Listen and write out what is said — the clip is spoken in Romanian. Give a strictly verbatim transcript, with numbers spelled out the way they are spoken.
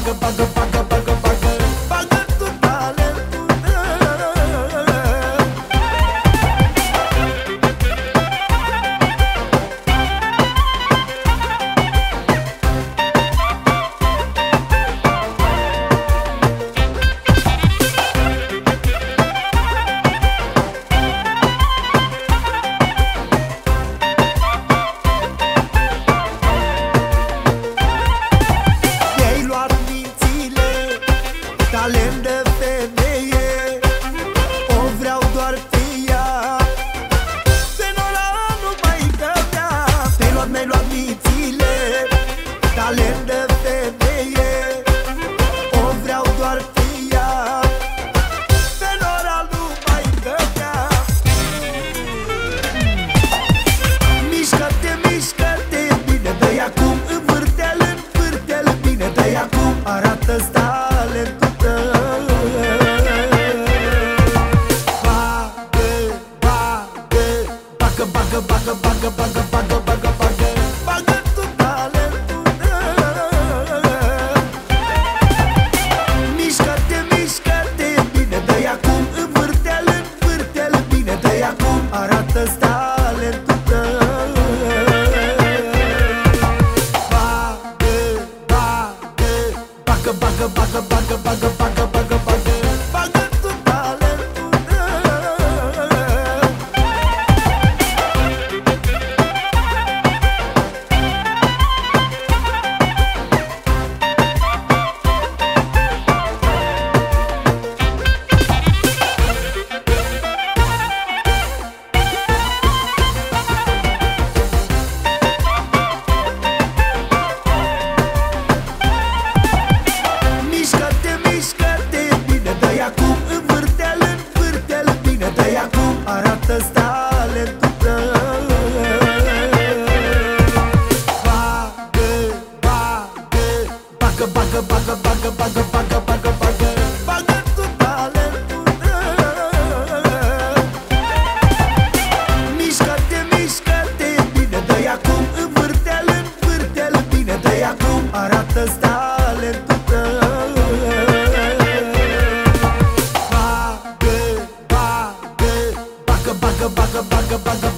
bagă, bagă, bagă, bagă, bagă, bagă tu talentul tău. Talent de femeie, o vreau doar pe ea. Tenora nu mai cădea. Te-ai luat, mi-ai luat mințile. Talent de femeie, o vreau doar pe ea. Tenora nu mai cădea. Mișcă-te, mișcă-te bine, dă-i acum învârte-l, învârte-l bine, dă-i acum, arată-ți talentul. Bagă, bagă, bagă, bagă, bagă, bagă, bagă, bagă tu talentul tău. Mișcă-te, mișcă-te bine, dă-i acum, învârte-l, învârte-l bine, dă-i acum, arată-ți talentul tău. Bagă, bagă, bagă, bagă, bagă, bagă, bagă, bagă, bagă, bagă tu talentul tău. Arată-ți talentul tău. Bagă, bagă, bagă, bagă, bagă, bagă, bagă, bagă, bagă, bagă tu talentul tău. Mișcă-te, mișcă-te bine, dă-i acum, învârte-l, învârte-l bine, dă-i acum, arată-ți talentul tău. Bagă, bagă, bagă, bagă, bagă,